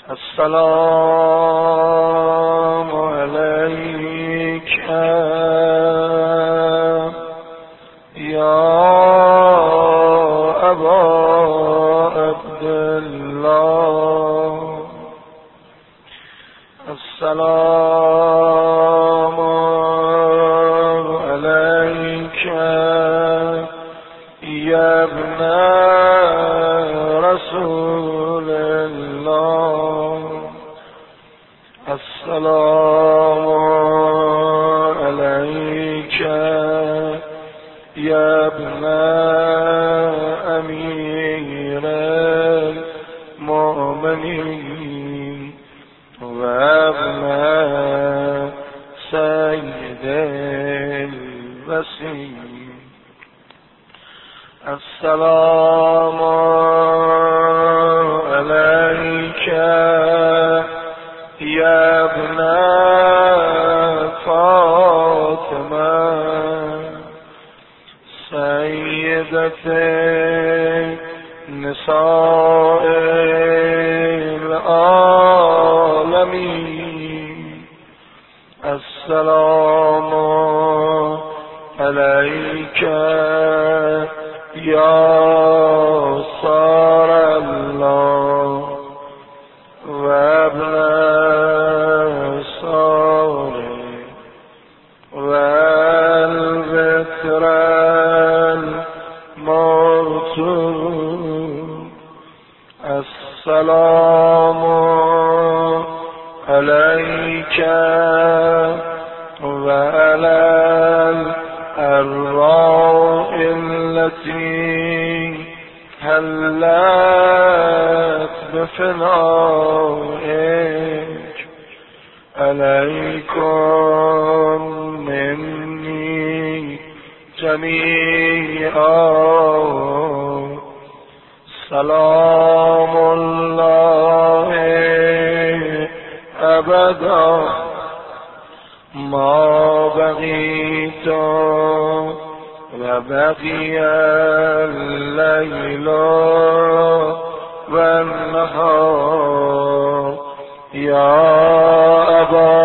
السلام عليك يا أبا عبد الله. السلام عليك يا ابن رسول الله. السلام عليك يا ابن أمير المؤمنين وابن سيد الوسيم. السلام عليك يا ابن فاطمة سيدة نساء العالمين. السلام عليك يا صار الله وابن صالح والبكر الموتور. السلام عليك وعلى الأرواح التي هلت بفنائك. عليكم مني جميعا سلام الله أبدا ما بقيت وبقي الليل والنهار يا أبا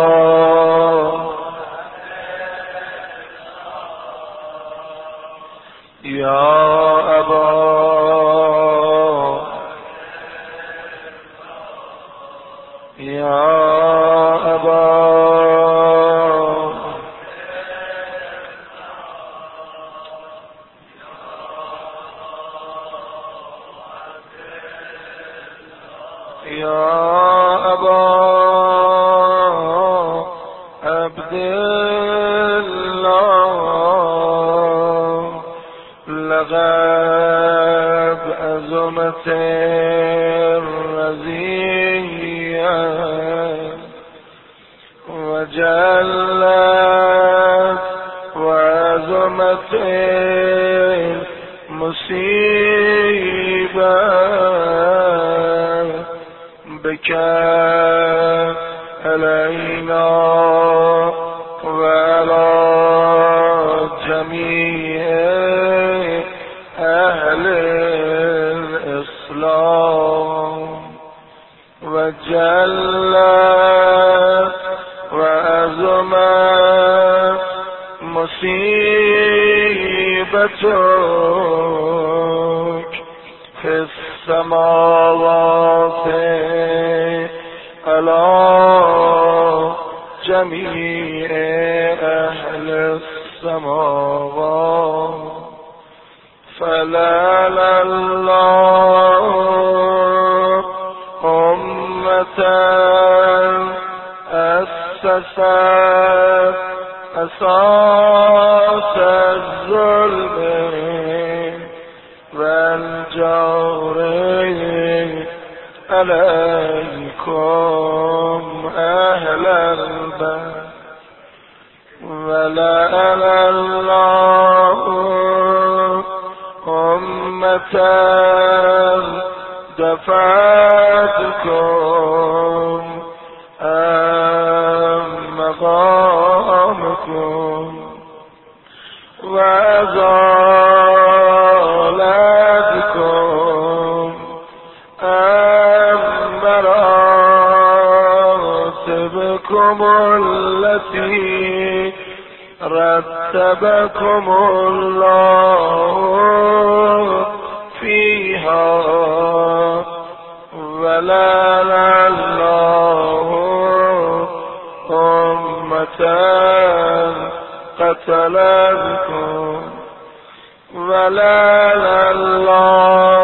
عبد الله. لقد أزمت الرزية وجلت وأزمت المصيبة بكى علينا وعلى جميع أهل الإسلام. وجلت وأزمت مصيبتك في السماوات على جميع أهل السماوات. فلا الله أمة أسست أساس الظلم والجور عليكم أهل البيت. ولا الله أمة دفعتكم عن مقامكم وأزالتكم عن مرامكم حياتكم التي رتبكم الله فيها ولعن الله أمة قتلتكم ولعن الله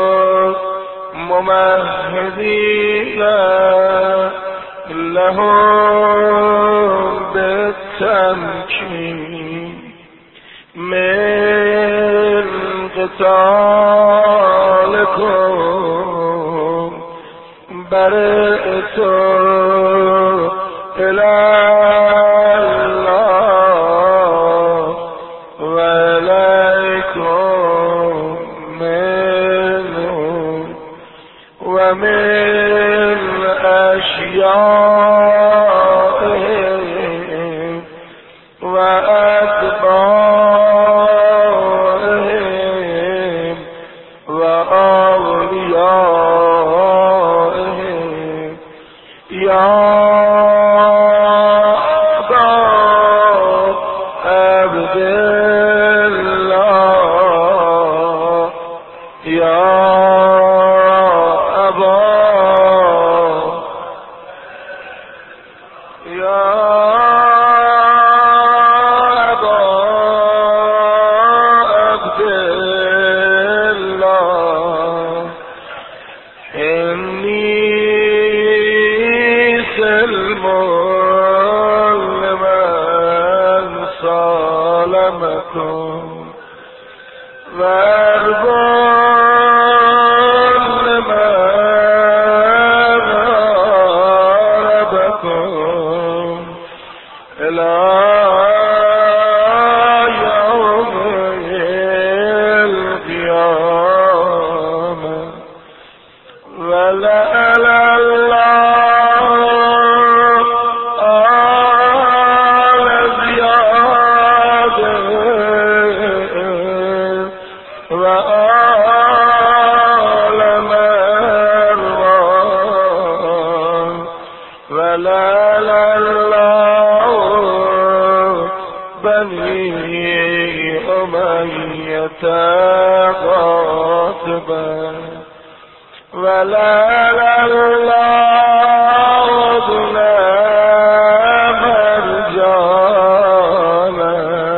ممهدين لهم بالتمكين من قتالكم برئت إلى الله وإليكم منهم ومن أشيائهم وأتباعهم وأوليائهم يا أبا عبد الله يا أبا عبد الله إني سلم لمن صالمكم وارب لمن هربكم إلى يوم القيامة ولعن الله آل زياد وآل مروان ولعن الله بني أمية قاطبا ولعن الله ظلام مرجانا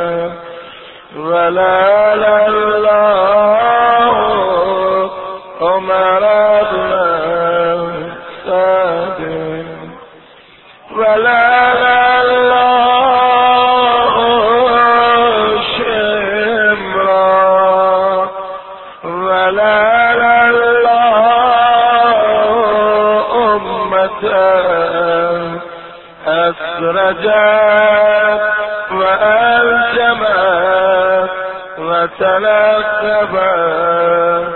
ولعن الله عمر بن سعد ولعن الله شمرا ولعن الله أمة أسرجت وألجمت وتلقبت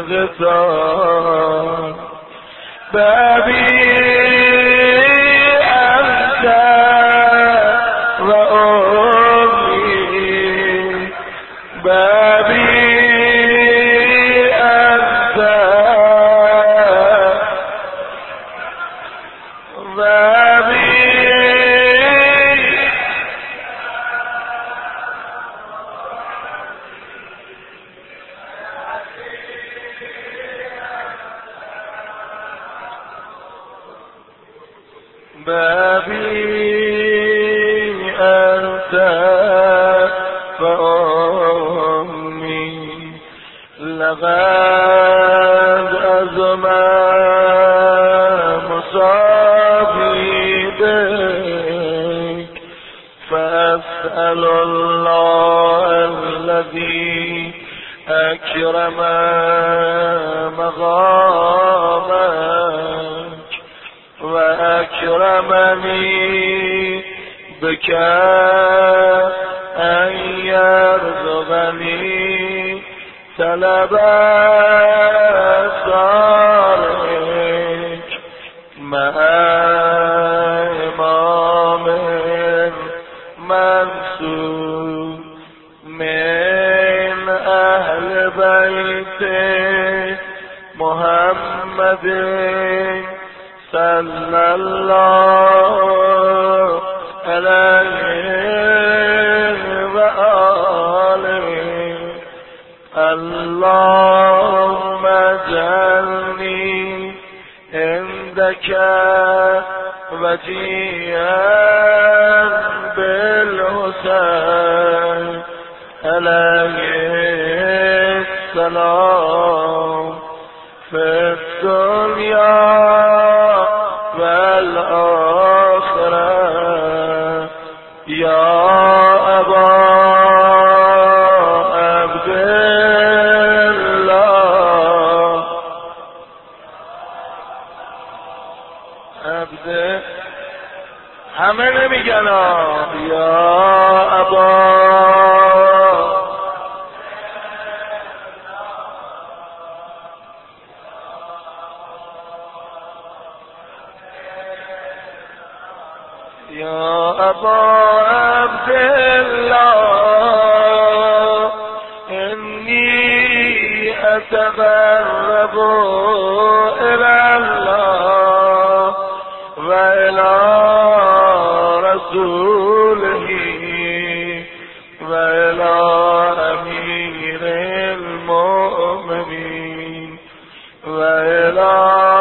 لغطاء بابي أنت وأمي بابي أنت بابي بابي أنت فأمي لقد أزمى مصابي بك فأسأل الله الذي أكرم مقامك وأكرمني بك أن يرزقني طلب أسرارك مع إمام منصور من أهل بيت محمد صلى الله عليه وآله اللهم اجعلني عندك وجيها بالحسين عليه السلام في الدنيا والآخرة يا أبا عبد الله عبد همه نمیگن یا ابا یا ابا عبدالله انی اتقرب الى الله و الى رسوله و الى امیر المؤمنین و الى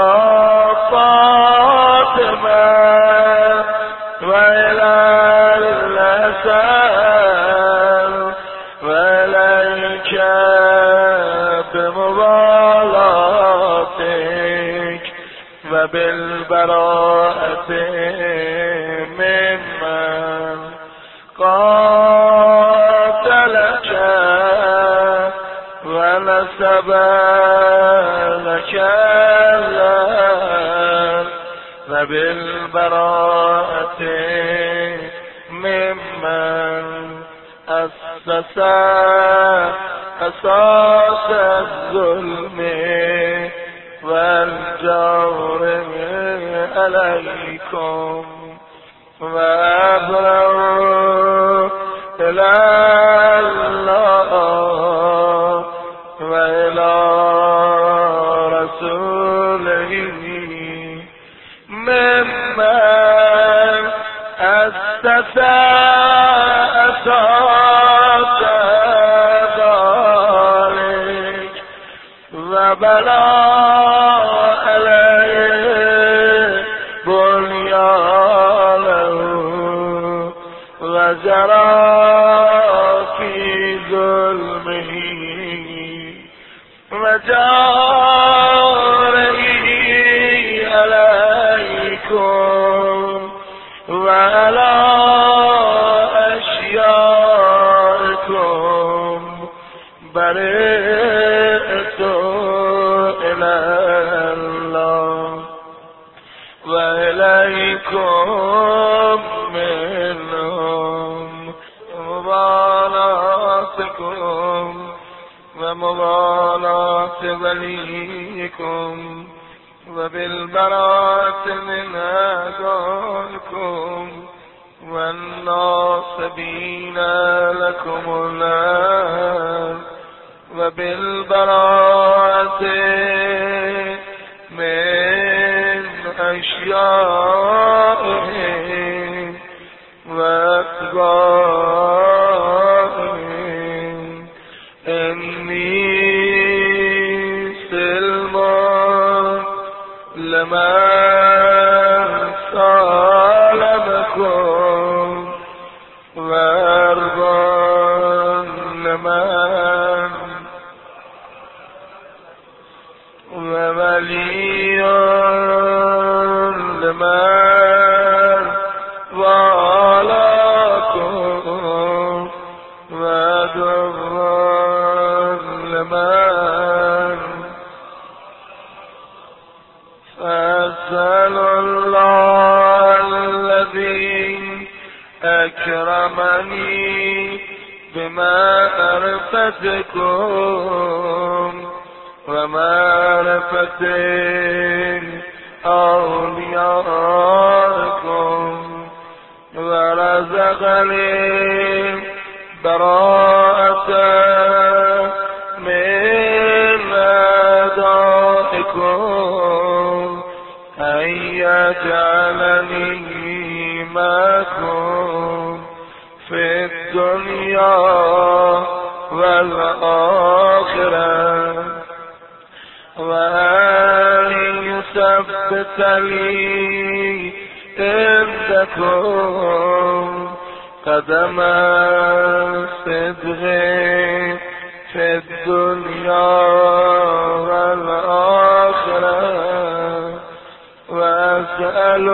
فاطمه و الى الحسن و الیک بموالاتک و بالبراءة ممن قاتلك ونسب لك الله و بالبراءة ممن أسس أساس الظلم والجور عليكم وأبرأوا إلى الله وإلى رسوله ممن أسس أساس ذلك وبلى عليه بنيانه وجرى في ظلمه وجاره عليكم وعلى أشيائكم برئت إلى الله وإليكم منهم مباراتكم ومباراة وليكم وبالبراءة من أعدائكم والناصبين لكم النار وبالبراءة من أشيائهم وأتباعهم إني سلم لمن سالمكم وأرضى لمن وولي لمن والاكم وعدو لمن فأسأل الله الذي أكرمني بمعرفتكم ومعرفة أوليائكم ورزقني براءة من أعدائكم أن يجعلني معكم في الدنيا والآخرة، وأن يثبت لي عندكم قدم صدق في الدنيا والآخرة، وأسأل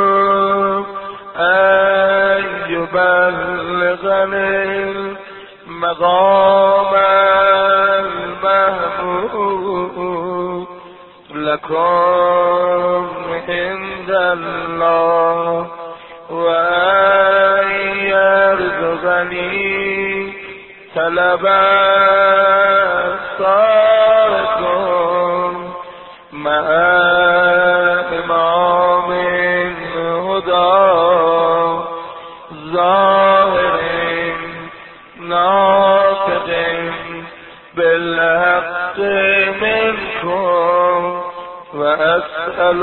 أن يبلغني المقام المحمود لكم عند الله، وأن يرزقني طلب صالحكم مع إمام هدى ظاهر ناطق بالحق منكم، وأسأل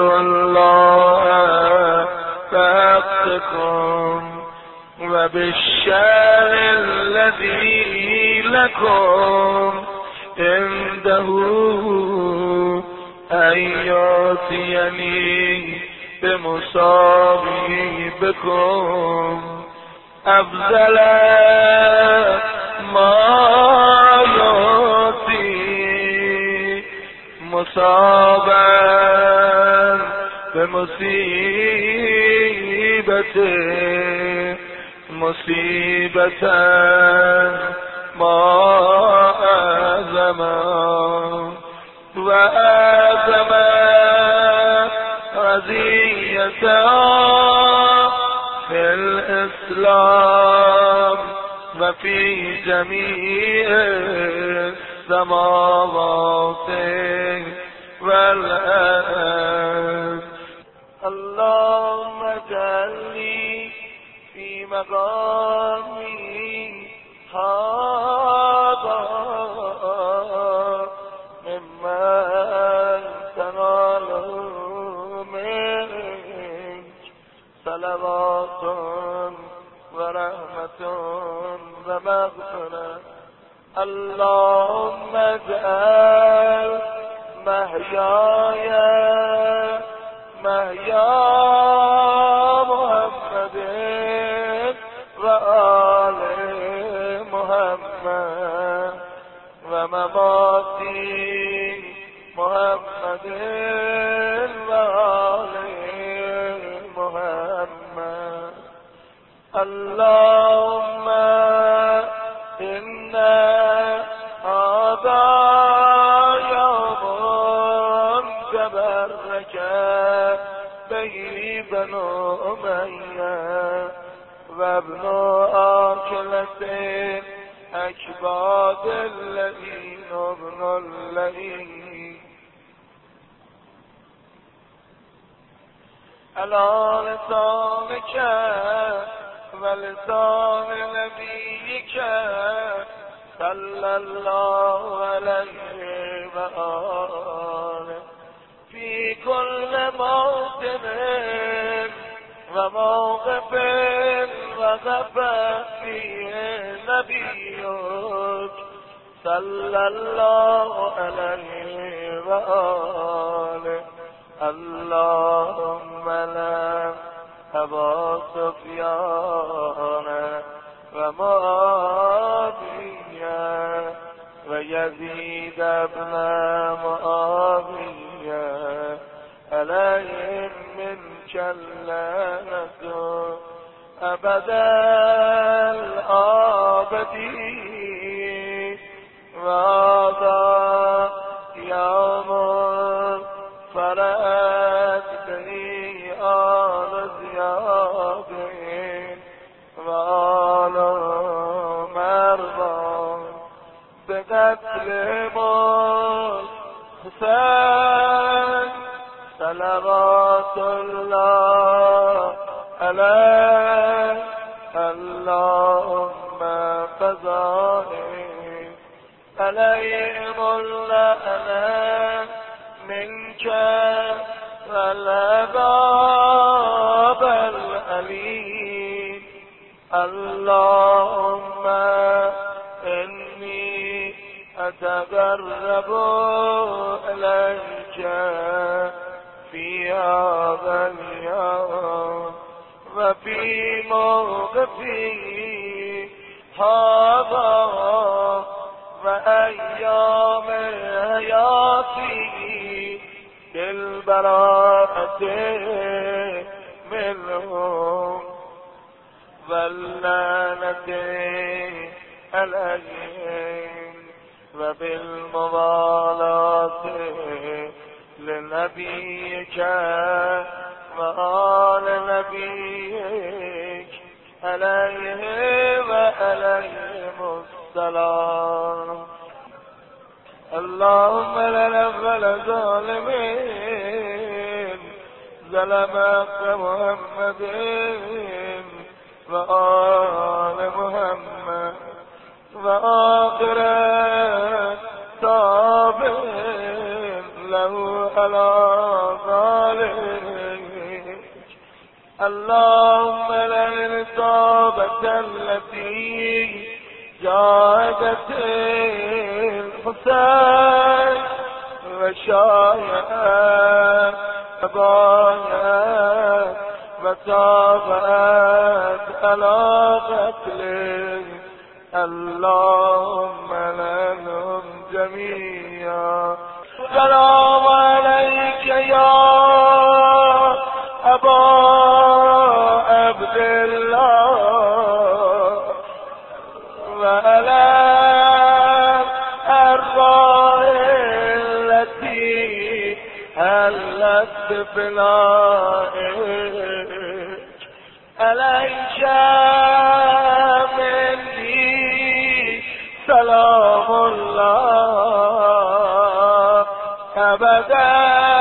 الله بحقكم وبالشان الذي لكم عنده أن يعطيني بمصابيبكم أفضل ما يعطي مصابا بمصيبته مصيبة ما أعظم وأعظم رزية في الإسلام وفي جميع السماوات والأرض. اللهم اجعلني في مقامي هذا ممن تناله منك صلوات ورحمة ومغفرة. اللهم اجعل محياي محيا محمد وآل محمد ومماتي محمد وآل محمد. اللهم إنا هذا يوم تبرك به بنو أمية وابن آكلة أكباد اللئيم ابن اللئيم على لسانك ولسان نبيك صلى الله عليه وآله في كل موطن وموقف وقف فيه نبيك صلى الله عليه وآله. اللهم لا أبا سفيان ومعاوية ويزيد ابن معاوية عليهم منك اللعنة أبدا الآبدين. وهذا يوم فرأت به آل زياد وآل مرضى بقتل حسين صلوات الله عليه. اللهم فزاهم عليهم اللعنة منك والعذاب الأليم. اللهم إني أتقرب إليك في هذا اليوم وفي موقفي هذا وأيام حياتي بالبراءة منهم واللعنة عليهم وبالموالاة لنبيك وآل نبيك عليه وعليهم السلام. اللهم لنا ظالمين ظلم محمد وآل محمد وآخر تابع له على ذلك. اللهم لنا الإصابة التي جاءت الحسين وشايعت أبايا وتابعت على قتله. اللهم لهم جميعا. السلام عليك يا أبا عبد الله وعلى الأرواح التي هلت بفنائك. عليك مني سلام الله أبدا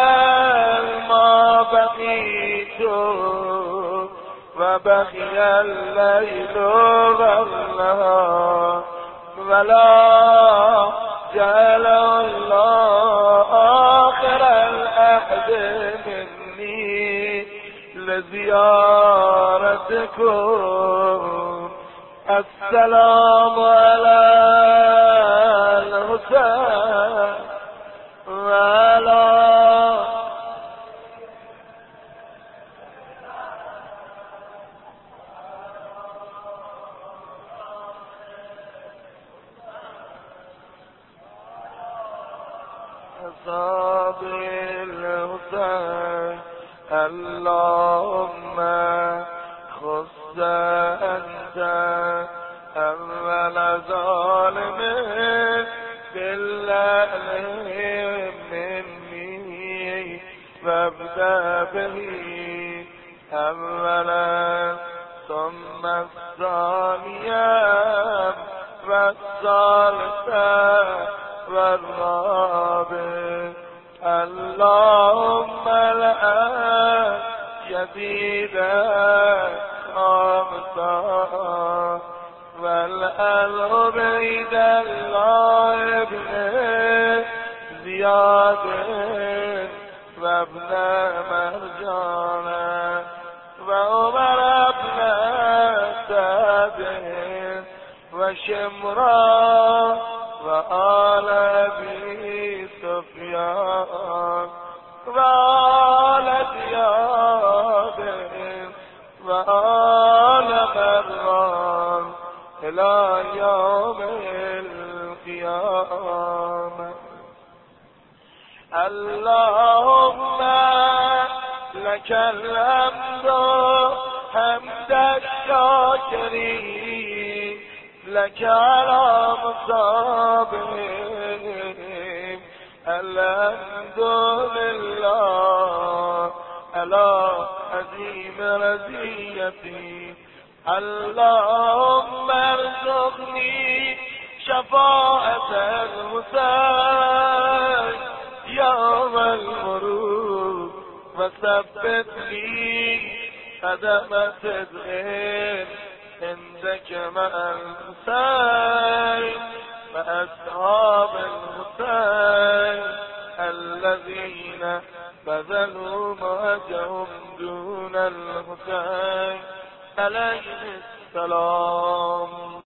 ما بقيت وبقي الليل والنهار ولا جعل الله آخر الأحد مني لزيارتكم. السلام على الحسين وعلى أصحاب الحسين. اللهم خص أنت أول ظالم بالله مني وابدأ به أولا ثم الثانية والثالثة والرابع. اللهم الآن شديدا خامسا والأمر بيد الله ابن زياد وابن مرجانا وعمر ابن سعد وشمرا وآل أبي سفيان وآل زياد وآل مروان إلى يوم القيامة. اللهم لك الحمد حمد الشاكرين لك على مصابهم. الحمد لله على عظيم رزيتي. اللهم ارزقني شفاعة الحسين يوم المرور وثبت لي قدم صدق عندك مع الحسين وأصحاب الحسين الذين بذلوا مهجهم دون الحسين عليه السلام.